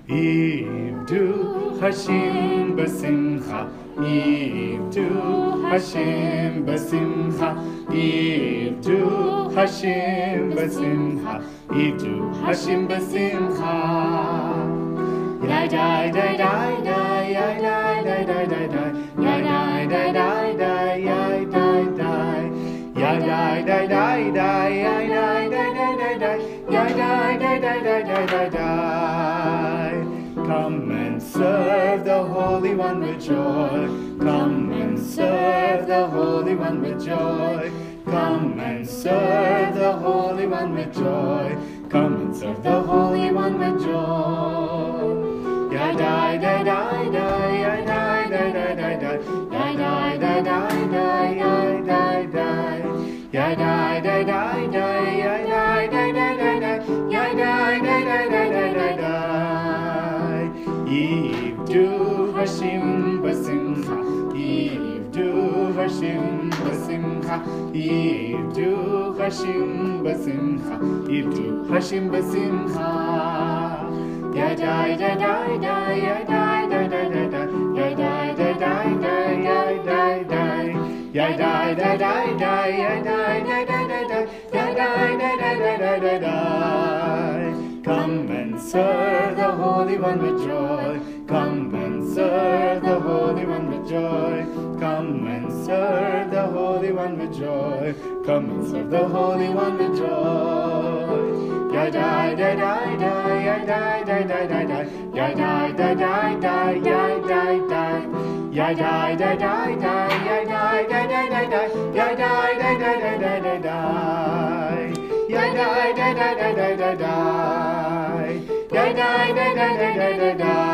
Ivdu Hashem b'simcha, Ivdu Hashem b'simcha, Ivdu Hashem b'simcha, Ivdu Hashem b'simcha. Yai dai dai dai dai, yai dai dai dai dai dai, yai dai dai dai dai, yai dai dai, yai dai dai dai dai, yai dai dai dai dai dai, yai dai dai dai dai dai dai dai. Come and serve the Holy One with joy. Come and serve the Holy One with joy. Come and serve the Holy One with joy. Come and serve the Holy One with joy. Yai dai dai dai dai, yai dai dai dai dai dai, yai dai dai dai dai, yai dai dai, yai dai dai dai dai, yai dai dai dai dai dai, yai dai dai dai dai dai dai dai. Ivdu Hashem b'simcha, Ivdu Hashem b'simcha, Ivdu Hashem b'simcha, Ivdu Hashem b'simcha. Yai dai dai dai dai, yai dai dai dai dai dai, yai dai dai dai dai, yai dai dai, yai dai dai dai dai, yai dai dai dai dai dai, yai dai dai dai dai dai dai dai. Come and serve the Holy One with joy. Come and serve the Holy One with joy. Come and serve the Holy One with joy. Come and serve the Holy One with joy. Yai dai dai dai dai, yai dai dai dai dai dai, yai dai dai dai dai, yai dai dai, yai dai dai dai dai, yai dai dai dai dai dai, yai dai dai dai dai dai dai dai, yai dai dai dai dai dai dai dai, yai dai dai dai dai dai dai dai.